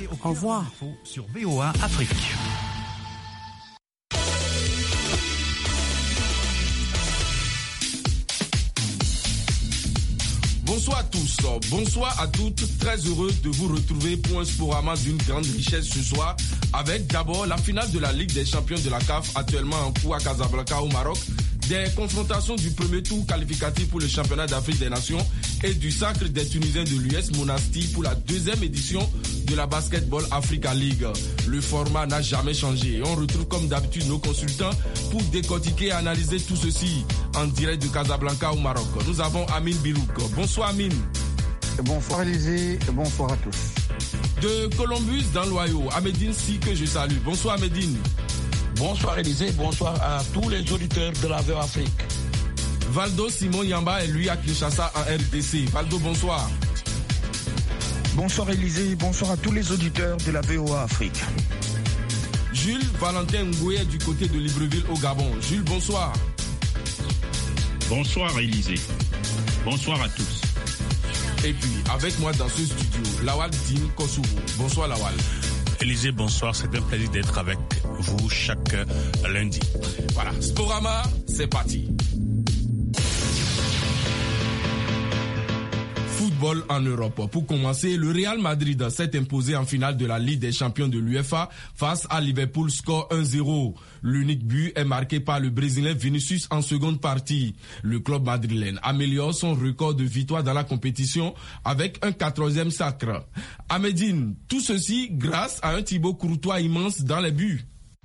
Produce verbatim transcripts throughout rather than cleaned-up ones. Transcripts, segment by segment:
Au revoir. Sur V O A Afrique. Bonsoir à tous, bonsoir à toutes, très heureux de vous retrouver pour un sporama d'une grande richesse ce soir avec d'abord la finale de la Ligue des champions de la C A F actuellement en cours à Casablanca au Maroc, des confrontations du premier tour qualificatif pour le championnat d'Afrique des Nations et du sacre des Tunisiens de l'U S Monastir pour la deuxième édition de la Basketball Africa League. Le format n'a jamais changé et on retrouve comme d'habitude nos consultants pour décortiquer et analyser tout ceci en direct de Casablanca au Maroc. Nous avons Amine Birouk. Bonsoir Amine. Bonsoir Élisée et bonsoir à tous. De Columbus dans l'Ohio, Ahmedine Si que je salue. Bonsoir Ahmedine. Bonsoir Élisée, bonsoir à tous les auditeurs de la V O A Afrique. Valdo Simon Yamba est lui à Kinshasa en R D C. Valdo, bonsoir. Bonsoir Élisée, bonsoir à tous les auditeurs de la V O A Afrique. Jules Valentin Ngoué du côté de Libreville au Gabon. Jules, bonsoir. Bonsoir Élisée. Bonsoir à tous. Et puis, avec moi dans ce studio, Lawal Din Kosovo. Bonsoir Lawal. Élisée, bonsoir. C'est un plaisir d'être avec vous chaque lundi. Voilà, Sporama, c'est parti. Football en Europe. Pour commencer, le Real Madrid s'est imposé en finale de la Ligue des champions de l'UEFA face à Liverpool, score un zéro. L'unique but est marqué par le Brésilien Vinicius en seconde partie. Le club madrilène améliore son record de victoire dans la compétition avec un quatorzième sacre. Ahmedine, tout ceci grâce à un Thibaut Courtois immense dans les buts.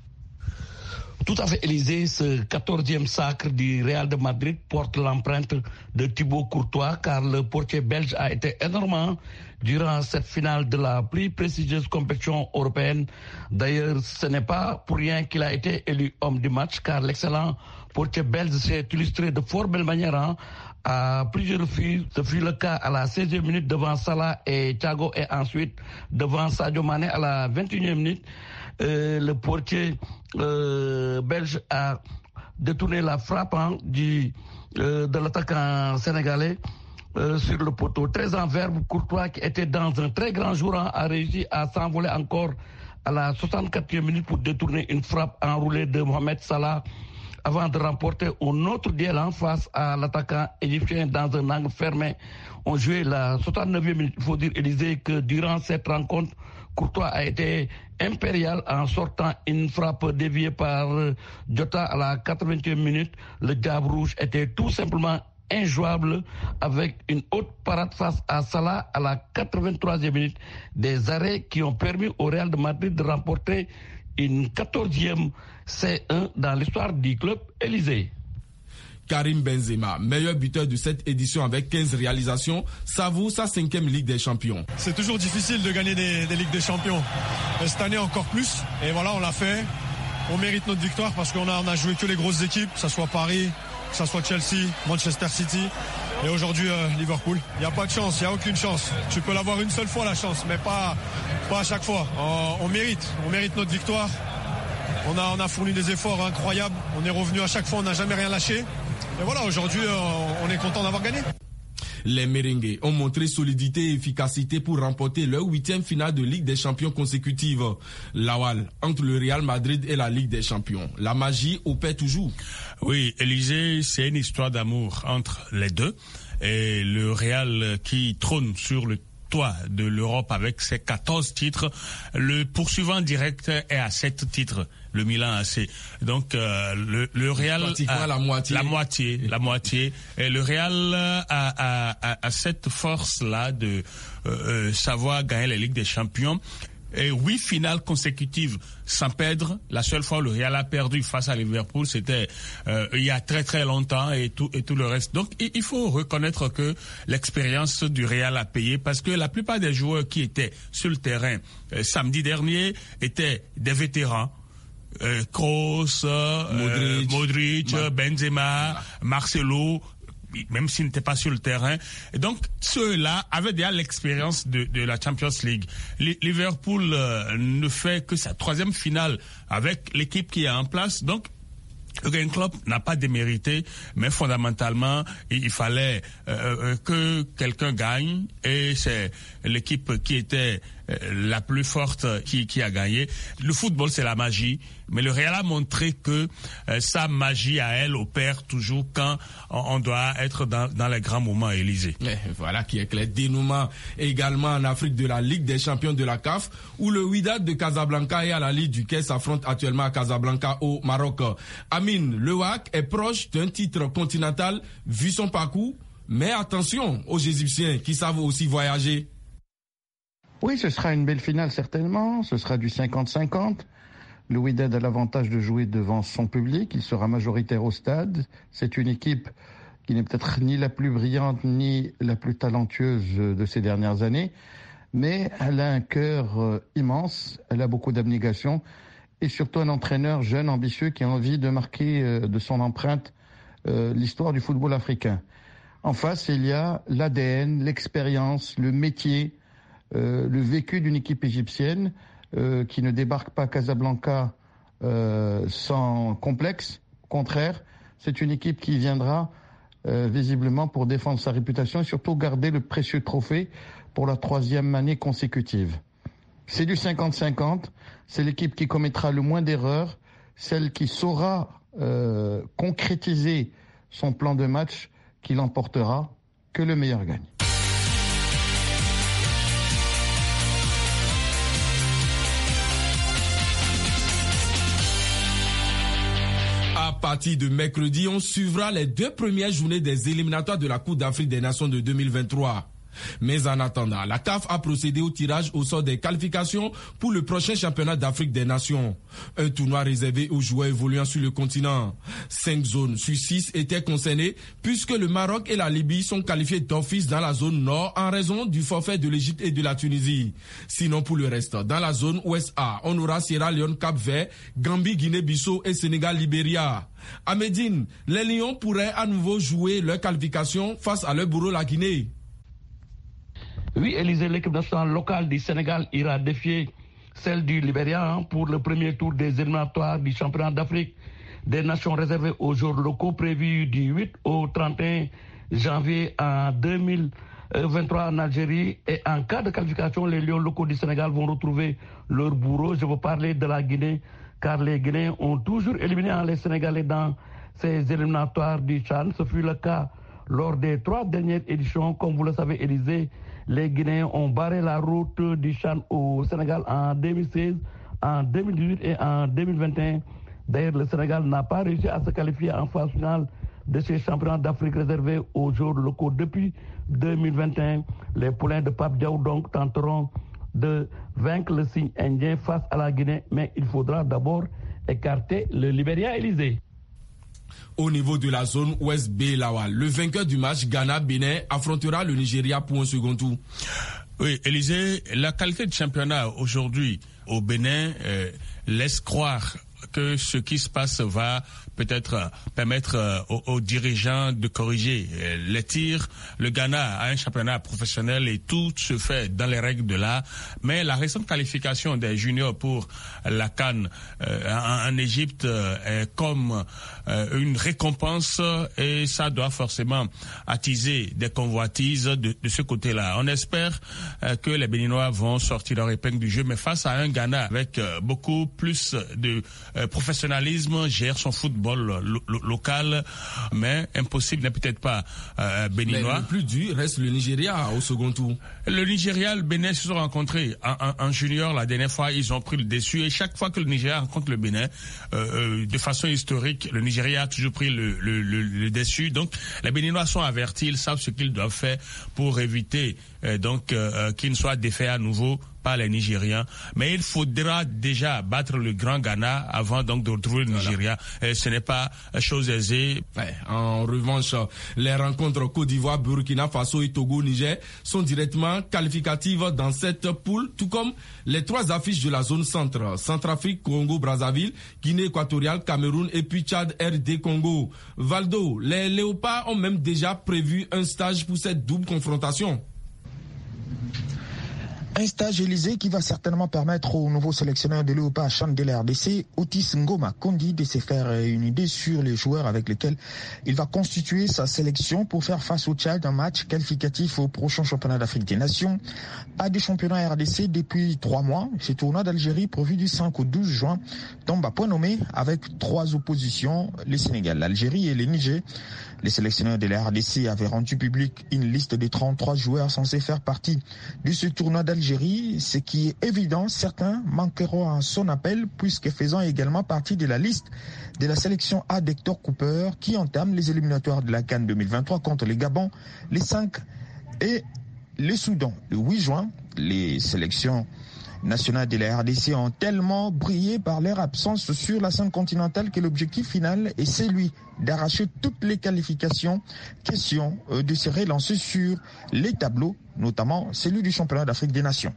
Tout à fait, Élisée, ce quatorzième sacre du Real de Madrid porte l'empreinte de Thibaut Courtois car le portier belge a été énorme durant cette finale de la plus prestigieuse compétition européenne. D'ailleurs, ce n'est pas pour rien qu'il a été élu homme du match car l'excellent portier belge s'est illustré de fort belle manière hein, à plusieurs reprises. Ce fut le cas à la seizième minute devant Salah et Thiago et ensuite devant Sadio Mané à la vingt et unième minute. Euh, le portier euh, belge a détourné la frappe hein, du, euh, de l'attaquant sénégalais euh, sur le poteau. Très en verbe, Courtois qui était dans un très grand jour hein, a réussi à s'envoler encore à la soixante-quatrième minute pour détourner une frappe enroulée de Mohamed Salah avant de remporter un autre duel en face à l'attaquant égyptien dans un angle fermé. On jouait la soixante-neuvième minute. Il faut dire, Élisée, que durant cette rencontre, Courtois a été impérial en sortant une frappe déviée par Jota à la quatre-vingtième minute. Le Diable Rouge était tout simplement injouable avec une haute parade face à Salah à la quatre-vingt-troisième minute. Des arrêts qui ont permis au Real de Madrid de remporter une quatorzième C un dans l'histoire du club Élysée. Karim Benzema, meilleur buteur de cette édition avec quinze réalisations, savoure sa cinquième Ligue des Champions. C'est toujours difficile de gagner des, des Ligues des Champions. Et cette année encore plus. Et voilà, on l'a fait. On mérite notre victoire parce qu'on a, on a joué que les grosses équipes, que ce soit Paris, que ce soit Chelsea, Manchester City et aujourd'hui euh, Liverpool. Il n'y a pas de chance, il n'y a aucune chance. Tu peux l'avoir une seule fois la chance, mais pas, pas à chaque fois. On, on mérite, on mérite notre victoire. On a, on a fourni des efforts incroyables. On est revenu à chaque fois, on n'a jamais rien lâché. Et voilà, aujourd'hui, on est content d'avoir gagné. Les Merengues ont montré solidité et efficacité pour remporter leur huitième finale de Ligue des Champions consécutive. Lawal, entre le Real Madrid et la Ligue des Champions, la magie opère toujours. Oui, Élysée, c'est une histoire d'amour entre les deux. Et le Real qui trône sur le toit de l'Europe avec ses quatorze titres. Le poursuivant direct est à sept titres. Le Milan A C. Donc euh, le, le Real a la moitié, la moitié, la moitié. Et le Real a, a, a, a cette force-là de euh, savoir gagner la Ligue des Champions. Et huit finales consécutives sans perdre. La seule fois où le Real a perdu face à Liverpool, c'était euh, il y a très très longtemps et tout et tout le reste. Donc il faut reconnaître que l'expérience du Real a payé parce que la plupart des joueurs qui étaient sur le terrain euh, samedi dernier étaient des vétérans. Euh, Kroos, euh, Modric, Modric Ma- Benzema, ah. Marcelo, même s'ils n'étaient pas sur le terrain. Et donc, ceux-là avaient déjà l'expérience de, de la Champions League. L- Liverpool euh, ne fait que sa troisième finale avec l'équipe qui est en place. Donc, Jürgen Klopp n'a pas démérité, mais fondamentalement, il, il fallait euh, euh, que quelqu'un gagne. Et c'est l'équipe qui était la plus forte qui, qui a gagné. Le football, c'est la magie, mais le Real a montré que euh, sa magie à elle opère toujours quand on, on doit être dans, dans les grands moments, Élysée. Et voilà qui est clair. Dénouement également en Afrique de la Ligue des champions de la C A F, où le Wydad de Casablanca et Al-Ahly du Caire s'affrontent actuellement à Casablanca au Maroc. Amine, le W A C est proche d'un titre continental vu son parcours, mais attention aux Égyptiens qui savent aussi voyager. Oui, ce sera une belle finale certainement, ce sera du cinquante cinquante. Le Wydad a l'avantage de jouer devant son public, il sera majoritaire au stade. C'est une équipe qui n'est peut-être ni la plus brillante ni la plus talentueuse de ces dernières années, mais elle a un cœur immense, elle a beaucoup d'abnégation et surtout un entraîneur jeune, ambitieux qui a envie de marquer de son empreinte l'histoire du football africain. En face, il y a l'A D N, l'expérience, le métier, Euh, le vécu d'une équipe égyptienne euh, qui ne débarque pas à Casablanca euh, sans complexe. Au contraire, c'est une équipe qui viendra euh, visiblement pour défendre sa réputation et surtout garder le précieux trophée pour la troisième année consécutive. C'est du cinquante cinquante, c'est l'équipe qui commettra le moins d'erreurs, celle qui saura euh, concrétiser son plan de match qui l'emportera, que le meilleur gagne. À partir de mercredi, on suivra les deux premières journées des éliminatoires de la Coupe d'Afrique des Nations de deux mille vingt-trois. Mais en attendant, la C A F a procédé au tirage au sort des qualifications pour le prochain championnat d'Afrique des Nations. Un tournoi réservé aux joueurs évoluant sur le continent. Cinq zones sur six étaient concernées puisque le Maroc et la Libye sont qualifiés d'office dans la zone nord en raison du forfait de l'Égypte et de la Tunisie. Sinon pour le reste, dans la zone ouest A, on aura Sierra Leone, Cap-Vert, Gambie, Guinée-Bissau et Sénégal-Libéria. À Médine, les Lions pourraient à nouveau jouer leur qualification face à leur bourreau la Guinée. Oui, Élysée, l'équipe nationale locale du Sénégal ira défier celle du Libéria hein, pour le premier tour des éliminatoires du championnat d'Afrique des nations réservées aux jours locaux prévus du huit au trente et un janvier en deux mille vingt-trois en Algérie. Et en cas de qualification, les Lions locaux du Sénégal vont retrouver leur bourreau. Je veux parler de la Guinée, car les Guinéens ont toujours éliminé hein, les Sénégalais dans ces éliminatoires du Tchad. Ce fut le cas lors des trois dernières éditions. Comme vous le savez, Élysée, les Guinéens ont barré la route du Chan au Sénégal en deux mille seize, en deux mille dix-huit et en deux mille vingt et un. D'ailleurs, le Sénégal n'a pas réussi à se qualifier en phase finale de ces championnats d'Afrique réservés aux joueurs locaux depuis deux mille vingt et un. Les poulains de Pape Diaw donc tenteront de vaincre le signe indien face à la Guinée, mais il faudra d'abord écarter le Libéria, Élysée. Au niveau de la zone ouest B, Lawal, le vainqueur du match Ghana-Bénin affrontera le Nigeria pour un second tour. Oui, Élysée, la qualité de championnat aujourd'hui au Bénin euh, laisse croire que ce qui se passe va peut-être permettre aux, aux dirigeants de corriger les tirs. Le Ghana a un championnat professionnel et tout se fait dans les règles de l'art. Mais la récente qualification des juniors pour la CAN euh, en, en Égypte euh, est comme euh, une récompense et ça doit forcément attiser des convoitises de, de ce côté-là. On espère euh, que les Béninois vont sortir leur épingle du jeu, mais face à un Ghana avec euh, beaucoup plus de euh, professionnalisme, gère son football Lo- lo- local, mais impossible n'est peut-être pas euh, béninois. Mais le plus dur reste le Nigeria au second tour. Le Nigeria, le Bénin se sont rencontrés en, en, en junior la dernière fois, ils ont pris le dessus et chaque fois que le Nigeria rencontre le Bénin, euh, de façon historique, le Nigeria a toujours pris le, le, le, le dessus. Donc les Béninois sont avertis, ils savent ce qu'ils doivent faire pour éviter euh, donc euh, qu'ils ne soient défaits à nouveau par les Nigériens, mais il faudra déjà battre le grand Ghana avant donc de retrouver le voilà. Nigeria. Et ce n'est pas chose aisée. Ouais, en revanche, les rencontres Côte d'Ivoire, Burkina Faso et Togo, Niger sont directement qualificatives dans cette poule, tout comme les trois affiches de la zone centre. Centrafrique, Congo, Brazzaville, Guinée équatoriale, Cameroun et puis Tchad, R D Congo. Valdo, les Léopards ont même déjà prévu un stage pour cette double confrontation. Un stage Élysée qui va certainement permettre au nouveau sélectionneur de l'E O P A Chan de la R D C, Otis Ngoma Kondi, de se faire une idée sur les joueurs avec lesquels il va constituer sa sélection pour faire face au Tchad, un match qualificatif au prochain championnat d'Afrique des Nations. Pas de championnat R D C depuis trois mois. Ce tournoi d'Algérie prévu du cinq au douze juin tombe à point nommé avec trois oppositions, le Sénégal, l'Algérie et le Niger. Les sélectionneurs de la R D C avaient rendu public une liste de trente-trois joueurs censés faire partie de ce tournoi d'Algérie. Ce qui est évident, certains manqueront à son appel puisque faisant également partie de la liste de la sélection A d'Hector Cooper qui entame les éliminatoires de la CAN deux mille vingt-trois contre les Gabon, les cinq et le Soudan. Le huit juin, les sélections nationales de la R D C ont tellement brillé par leur absence sur la scène continentale que l'objectif final est celui d'arracher toutes les qualifications. Question de se relancer sur les tableaux, notamment celui du championnat d'Afrique des Nations.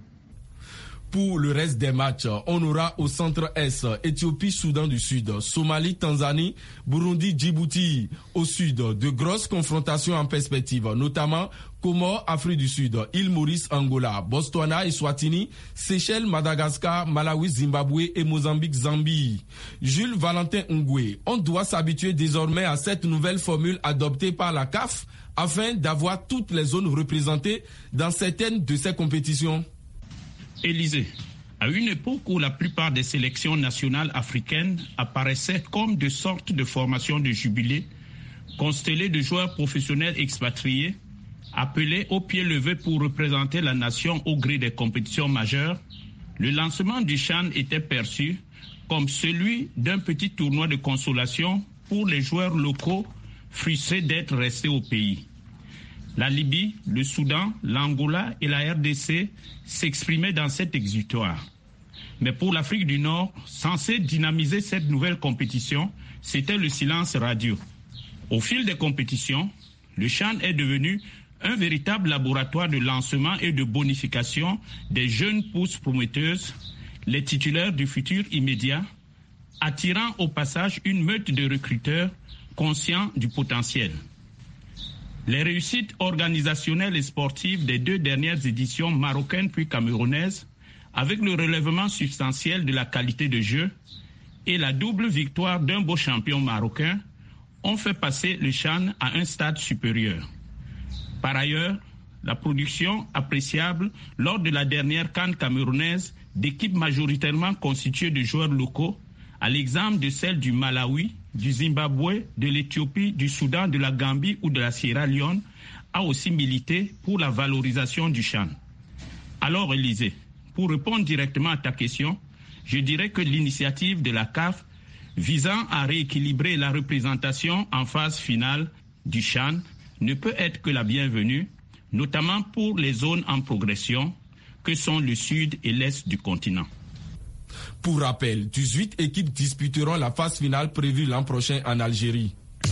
Pour le reste des matchs, on aura au centre Est, Éthiopie, Soudan du Sud, Somalie, Tanzanie, Burundi, Djibouti. Au Sud, de grosses confrontations en perspective, notamment Comores, Afrique du Sud, île Maurice, Angola, Botswana et Swatini, Seychelles, Madagascar, Malawi, Zimbabwe et Mozambique, Zambie. Jules Valentin Ngoué, on doit s'habituer désormais à cette nouvelle formule adoptée par la C A F afin d'avoir toutes les zones représentées dans certaines de ces compétitions. Élysée, à une époque où la plupart des sélections nationales africaines apparaissaient comme de sortes de formations de jubilé, constellées de joueurs professionnels expatriés, appelés au pied levé pour représenter la nation au gré des compétitions majeures, le lancement du CHAN était perçu comme celui d'un petit tournoi de consolation pour les joueurs locaux frustrés d'être restés au pays. La Libye, le Soudan, l'Angola et la R D C s'exprimaient dans cet exutoire. Mais pour l'Afrique du Nord, censée dynamiser cette nouvelle compétition, c'était le silence radio. Au fil des compétitions, le CHAN est devenu un véritable laboratoire de lancement et de bonification des jeunes pousses prometteuses, les titulaires du futur immédiat, attirant au passage une meute de recruteurs conscients du potentiel. Les réussites organisationnelles et sportives des deux dernières éditions marocaines puis camerounaises, avec le relèvement substantiel de la qualité de jeu et la double victoire d'un beau champion marocain, ont fait passer le CHAN à un stade supérieur. Par ailleurs, la production appréciable lors de la dernière CAN camerounaise d'équipes majoritairement constituées de joueurs locaux, à l'exemple de celle du Malawi, du Zimbabwe, de l'Éthiopie, du Soudan, de la Gambie ou de la Sierra Leone, a aussi milité pour la valorisation du CHAN. Alors, Élysée, pour répondre directement à ta question, je dirais que l'initiative de la C A F visant à rééquilibrer la représentation en phase finale du CHAN ne peut être que la bienvenue, notamment pour les zones en progression que sont le sud et l'est du continent. Pour rappel, dix-huit équipes disputeront la phase finale prévue l'an prochain en Algérie.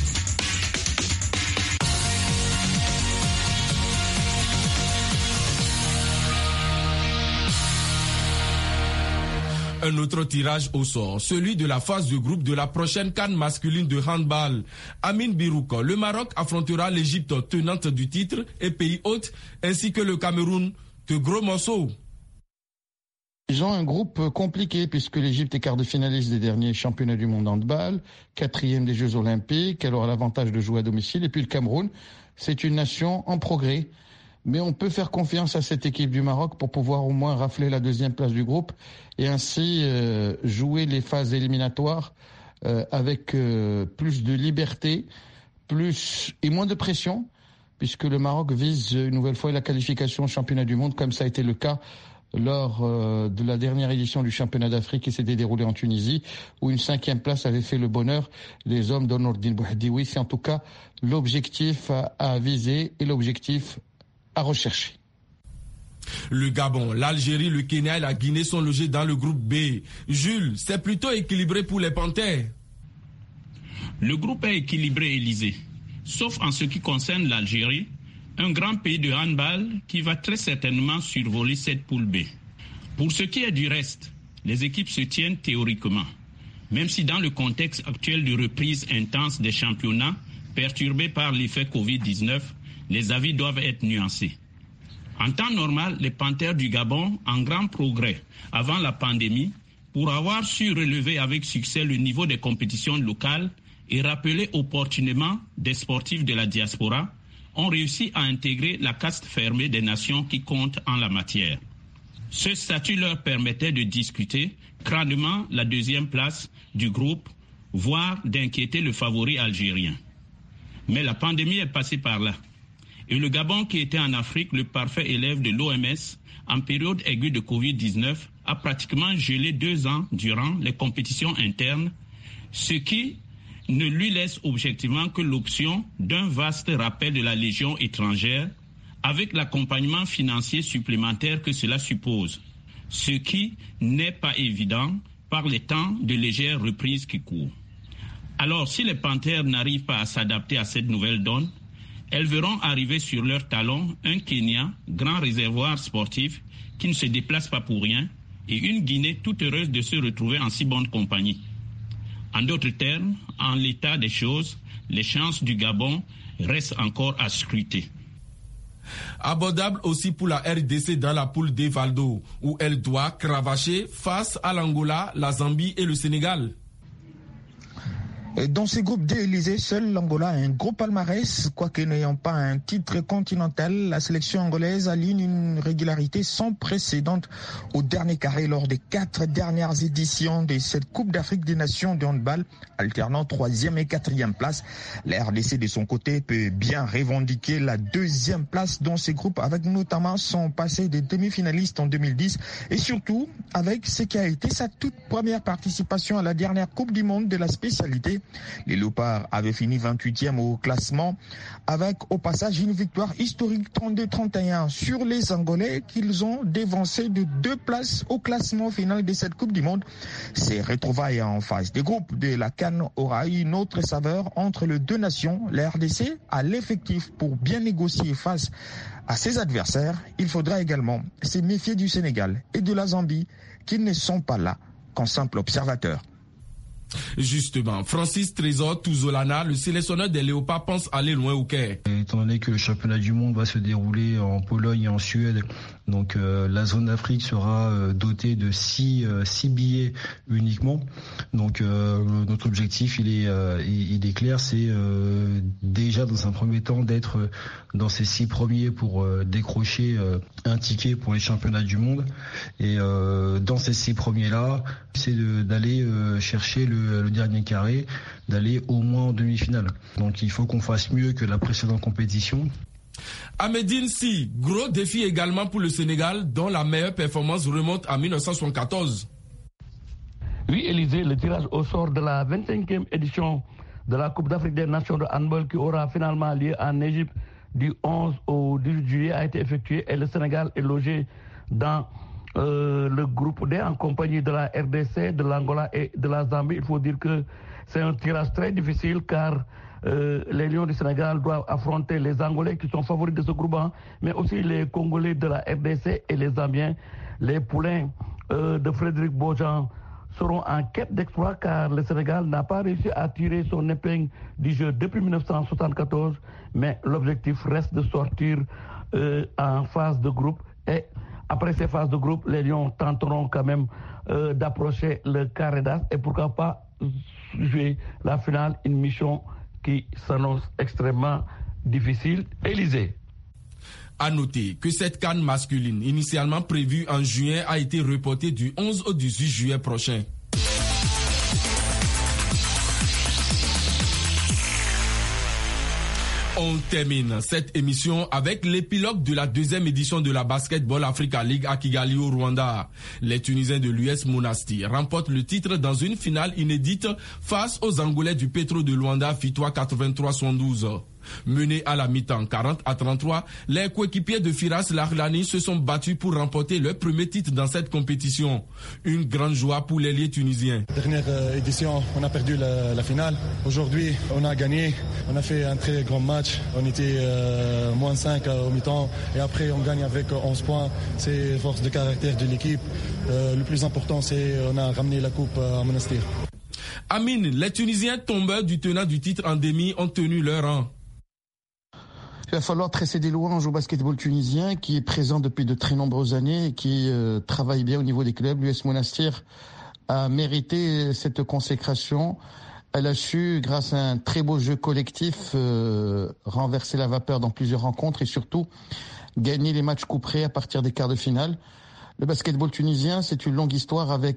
Un autre tirage au sort, celui de la phase de groupe de la prochaine CAN masculine de handball. Amine Birouk, le Maroc affrontera l'Égypte tenante du titre et pays hôte, ainsi que le Cameroun. De gros morceaux. Ils ont un groupe compliqué puisque l'Égypte est quart de finaliste des derniers championnats du monde handball, quatrième des Jeux olympiques, elle aura l'avantage de jouer à domicile. Et puis le Cameroun, c'est une nation en progrès. Mais on peut faire confiance à cette équipe du Maroc pour pouvoir au moins rafler la deuxième place du groupe et ainsi euh, jouer les phases éliminatoires euh, avec euh, plus de liberté, plus et moins de pression, puisque le Maroc vise une nouvelle fois la qualification au championnat du monde, comme ça a été le cas lors euh, de la dernière édition du championnat d'Afrique qui s'était déroulé en Tunisie, où une cinquième place avait fait le bonheur des hommes d'Onordine Bouhdioui. C'est en tout cas l'objectif à, à viser et l'objectif à rechercher. Le Gabon, l'Algérie, le Kenya et la Guinée sont logés dans le groupe B. Jules, c'est plutôt équilibré pour les Panthères. Le groupe est équilibré, Élysée, sauf en ce qui concerne l'Algérie, un grand pays de handball qui va très certainement survoler cette poule B. Pour ce qui est du reste, les équipes se tiennent théoriquement, même si dans le contexte actuel de reprise intense des championnats, perturbé par l'effet covid dix-neuf, les avis doivent être nuancés. En temps normal, les Panthères du Gabon, en grand progrès avant la pandémie, pour avoir su relever avec succès le niveau des compétitions locales et rappeler opportunément des sportifs de la diaspora, ont réussi à intégrer la caste fermée des nations qui comptent en la matière. Ce statut leur permettait de discuter crânement la deuxième place du groupe, voire d'inquiéter le favori algérien. Mais la pandémie est passée par là. Et le Gabon, qui était en Afrique le parfait élève de l'O M S en période aiguë de covid dix-neuf, a pratiquement gelé deux ans durant les compétitions internes, ce qui ne lui laisse objectivement que l'option d'un vaste rappel de la Légion étrangère avec l'accompagnement financier supplémentaire que cela suppose, ce qui n'est pas évident par les temps de légère reprise qui courent. Alors, si les Panthères n'arrivent pas à s'adapter à cette nouvelle donne, elles verront arriver sur leurs talons un Kenya, grand réservoir sportif, qui ne se déplace pas pour rien, et une Guinée toute heureuse de se retrouver en si bonne compagnie. En d'autres termes, en l'état des choses, les chances du Gabon restent encore à scruter. Abordable aussi pour la R D C dans la poule des Valdo, où elle doit cravacher face à l'Angola, la Zambie et le Sénégal. Dans ces groupes D, Élysée, seul l'Angola a un gros palmarès. Quoique n'ayant pas un titre continental, la sélection angolaise aligne une régularité sans précédent au dernier carré lors des quatre dernières éditions de cette Coupe d'Afrique des Nations de handball, alternant troisième et quatrième place. La R D C, de son côté, peut bien revendiquer la deuxième place dans ces groupes, avec notamment son passé de demi-finaliste en deux mille dix et surtout avec ce qui a été sa toute première participation à la dernière Coupe du Monde de la spécialité. Les Léopards avaient fini vingt-huitième au classement avec au passage une victoire historique trente-deux à trente et un sur les Angolais qu'ils ont dévancé de deux places au classement final de cette Coupe du Monde. Ces retrouvailles en phase des groupes de la CAN aura eu une autre saveur entre les deux nations. La R D C a l'effectif pour bien négocier face à ses adversaires. Il faudra également se méfier du Sénégal et de la Zambie qui ne sont pas là qu'en simple observateurs. Justement, Francis Trésor Touzolana, le sélectionneur des Léopards, pense aller loin au Caire. Étant donné que le championnat du monde va se dérouler en Pologne et en Suède, donc euh, la zone d'Afrique sera euh, dotée de six, euh, six billets uniquement. Donc euh, notre objectif, il est, euh, il, il est clair, c'est euh, déjà dans un premier temps d'être dans ces six premiers pour euh, décrocher euh, un ticket pour les championnats du monde. Et euh, dans ces six premiers-là, c'est de, d'aller euh, chercher le, le dernier carré, d'aller au moins en demi-finale. Donc il faut qu'on fasse mieux que la précédente compétition. Ahmedine Si, gros défi également pour le Sénégal, dont la meilleure performance remonte à mille neuf cent soixante-quatorze. Oui, Élysée, le tirage au sort de la vingt-cinquième édition de la Coupe d'Afrique des Nations de handball qui aura finalement lieu en Égypte du onze au dix-huit juillet a été effectué et le Sénégal est logé dans euh, le groupe D en compagnie de la R D C, de l'Angola et de la Zambie. Il faut dire que c'est un tirage très difficile car Euh, les Lions du Sénégal doivent affronter les Angolais qui sont favoris de ce groupe, hein, mais aussi les Congolais de la R D C et les Zambiens. Les poulains euh, de Frédéric Beaujean seront en quête d'exploit car le Sénégal n'a pas réussi à tirer son épingle du jeu depuis mille neuf cent soixante-quatorze, mais l'objectif reste de sortir euh, en phase de groupe et après ces phases de groupe, les Lions tenteront quand même euh, d'approcher le carré d'as et pourquoi pas jouer la finale, une mission qui s'annonce extrêmement difficile. Élysée. À noter que cette CAN masculine, initialement prévue en juin, a été reportée du onze au dix-huit juillet prochain. On termine cette émission avec l'épilogue de la deuxième édition de la Basketball Africa League à Kigali au Rwanda. Les Tunisiens de l'U S Monastir remportent le titre dans une finale inédite face aux Angolais du Petro de Luanda, victoire quatre-vingt-trois à soixante-douze. Menés à la mi-temps quarante à trente-trois, les coéquipiers de Firas Lahlani se sont battus pour remporter leur premier titre dans cette compétition. Une grande joie pour l'ailier tunisien. Dernière édition, on a perdu la, la finale. Aujourd'hui, on a gagné. On a fait un très grand match. On était euh, moins cinq au mi-temps et après on gagne avec onze points. C'est force de caractère de l'équipe. Euh, le plus important, c'est qu'on a ramené la coupe à Monastir. Amine, les Tunisiens tombeurs du tenant du titre en demi ont tenu leur rang. Il va falloir tresser des louanges au basketball tunisien qui est présent depuis de très nombreuses années et qui euh, travaille bien au niveau des clubs. L'U S Monastir a mérité cette consécration. Elle a su, grâce à un très beau jeu collectif, euh, renverser la vapeur dans plusieurs rencontres et surtout gagner les matchs couperés à partir des quarts de finale. Le basketball tunisien, c'est une longue histoire avec